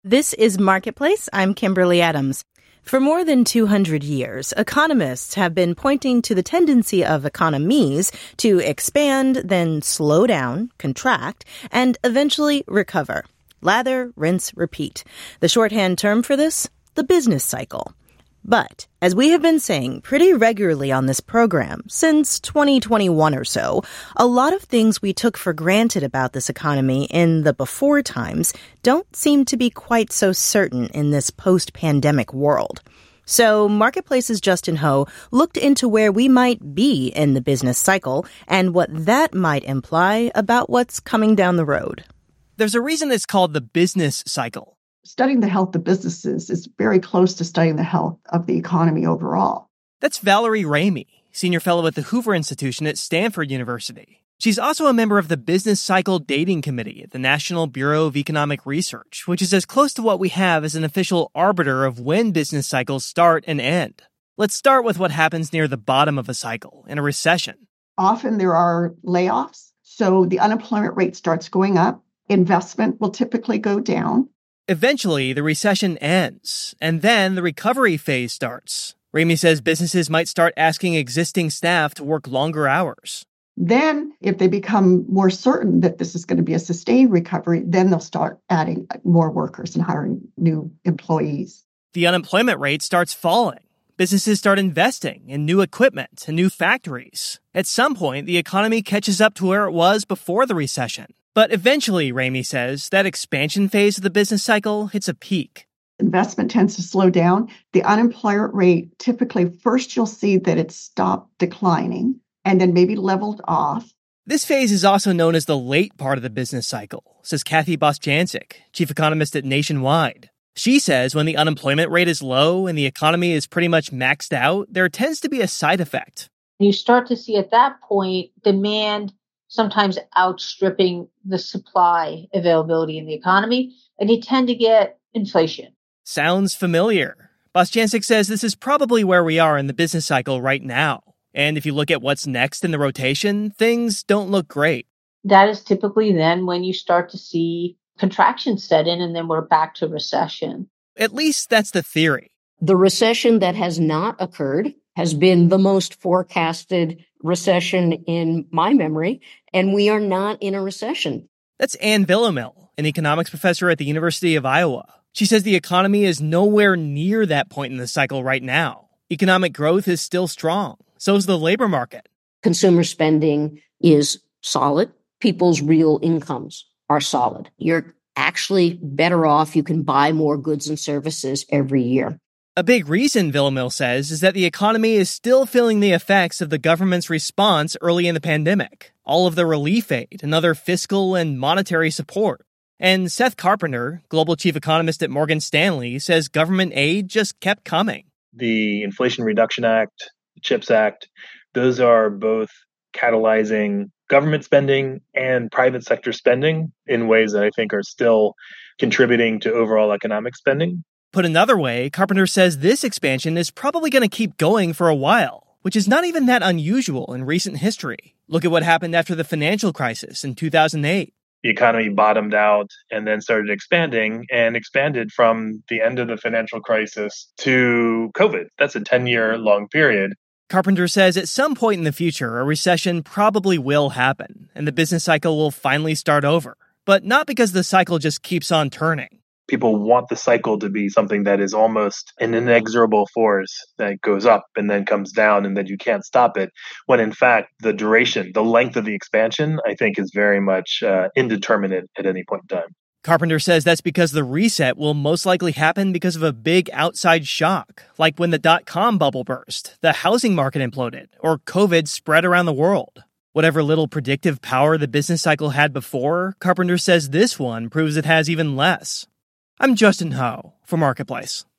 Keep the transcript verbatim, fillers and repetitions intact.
This is Marketplace. I'm Kimberly Adams. For more than two hundred years, economists have been pointing to the tendency of economies to expand, then slow down, contract, and eventually recover. Lather, rinse, repeat. The shorthand term for this? The business cycle. But, as we have been saying pretty regularly on this program since twenty twenty-one or so, a lot of things we took for granted about this economy in the before times don't seem to be quite so certain in this post-pandemic world. So, Marketplace's Justin Ho looked into where we might be in the business cycle and what that might imply about what's coming down the road. There's a reason it's called the business cycle. Studying the health of businesses is very close to studying the health of the economy overall. That's Valerie Ramey, senior fellow at the Hoover Institution at Stanford University. She's also a member of the Business Cycle Dating Committee at the National Bureau of Economic Research, which is as close to what we have as an official arbiter of when business cycles start and end. Let's start with what happens near the bottom of a cycle, in a recession. Often there are layoffs, so the unemployment rate starts going up. Investment will typically go down. Eventually, the recession ends, and then the recovery phase starts. Ramey says businesses might start asking existing staff to work longer hours. Then, if they become more certain that this is going to be a sustained recovery, then they'll start adding more workers and hiring new employees. The unemployment rate starts falling. Businesses start investing in new equipment and new factories. At some point, the economy catches up to where it was before the recession. But eventually, Ramey says, that expansion phase of the business cycle hits a peak. Investment tends to slow down. The unemployment rate, typically, first you'll see that it's stopped declining and then maybe leveled off. This phase is also known as the late part of the business cycle, says Kathy Bostjancic, chief economist at Nationwide. She says when the unemployment rate is low and the economy is pretty much maxed out, there tends to be a side effect. You start to see at that point demand sometimes outstripping the supply availability in the economy, and you tend to get inflation. Sounds familiar. Bostjancic says this is probably where we are in the business cycle right now. And if you look at what's next in the rotation, things don't look great. That is typically then when you start to see contraction set in, and then we're back to recession. At least that's the theory. The recession that has not occurred has been the most forecasted recession in my memory, and we are not in a recession. That's Ann Villamil, an economics professor at the University of Iowa. She says the economy is nowhere near that point in the cycle right now. Economic growth is still strong. So is the labor market. Consumer spending is solid. People's real incomes are solid. You're actually better off. You can buy more goods and services every year. A big reason, Villamil says, is that the economy is still feeling the effects of the government's response early in the pandemic, all of the relief aid and other fiscal and monetary support. And Seth Carpenter, global chief economist at Morgan Stanley, says government aid just kept coming. The Inflation Reduction Act, the CHIPS Act, those are both catalyzing government spending and private sector spending in ways that I think are still contributing to overall economic spending. Put another way, Carpenter says this expansion is probably going to keep going for a while, which is not even that unusual in recent history. Look at what happened after the financial crisis in two thousand eight. The economy bottomed out and then started expanding and expanded from the end of the financial crisis to COVID. That's a ten-year long period. Carpenter says at some point in the future, a recession probably will happen, and the business cycle will finally start over. But not because the cycle just keeps on turning. People want the cycle to be something that is almost an inexorable force that goes up and then comes down and then you can't stop it. When in fact, the duration, the length of the expansion, I think is very much uh, indeterminate at any point in time. Carpenter says that's because the reset will most likely happen because of a big outside shock, like when the dot-com bubble burst, the housing market imploded, or COVID spread around the world. Whatever little predictive power the business cycle had before, Carpenter says this one proves it has even less. I'm Justin Ho for Marketplace.